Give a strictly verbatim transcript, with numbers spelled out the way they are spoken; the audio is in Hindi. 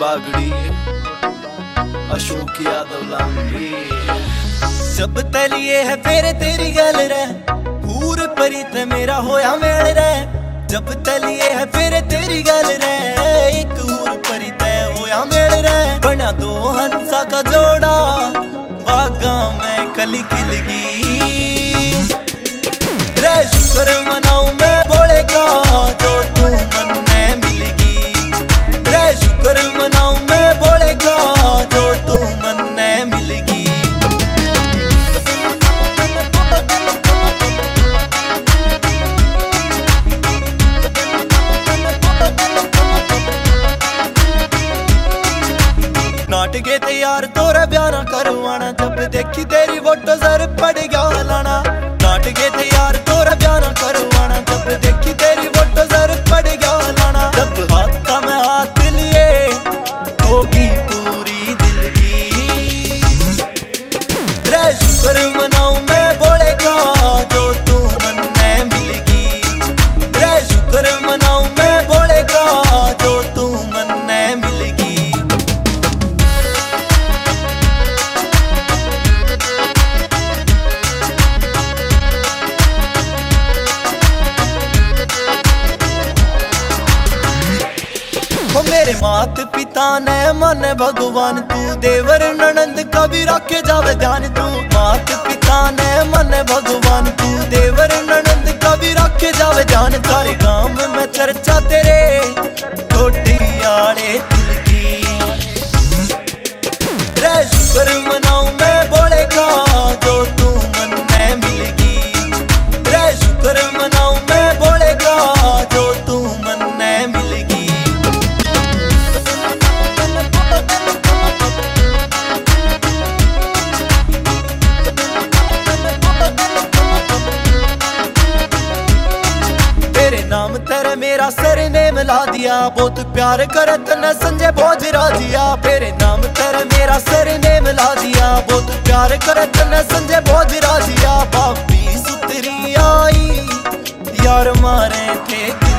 बागड़ी अशोक यादव लांबी। जब तलिए है फेरे तेरी गल रे हूर परी ते मेरा होया मेल रे। जब तलिए है फेरे तेरी गल रे एक हूर परी ते होया मेल रे। बना दो हंसा का जोड़ा बागा में कली खिलगी रे। शुक्र मनाऊं मैं बोले का जो तू मन में मिलगी रे। शुक्र मनाऊं मैं बोले का जो तू मन में मिलगी। नाटके तैयार तोरा ब्याह करवाना जब देखी तेरी फोटो सर पड़ गया लाना। नाटके तैयार तोरा ब्याह करवाना जब देखी तेरी फोटो सर पड़ गया लाना। जब हाथ का मैं हाथ लिए होगी पूरी दिल की रे। शुक्र मनाऊं मैं बोले का जो तू मन में मिलगी रे। शुक्र मनाऊं मैं बोले का जो तू मन में मिलगी। मेरे मात पिता ने मन भगवान तू देवर ननंद कभी रखे जावे ध्यान तू। मात पिता ने मन भगवान तू देवर ननंद कभी रखे जावे ध्यान। सारे गांव में चर्चा तेरे छोटी आड़े दिल की रे। शुक्र मनाऊं मैं बोले का जो तू मन में मिलगी रे। शुक्र मनाऊं मैं बोले का जो तू मन में मिलगी। नाम तेरे मेरा सरने मिला दिया बहुत प्यार करत न संजय भोज राजिया। तेरे नाम तेरे मेरा सरने मिला दिया बहुत प्यार करत न संजय भोज राजिया। भाभी सुतरी आई यार मारे थे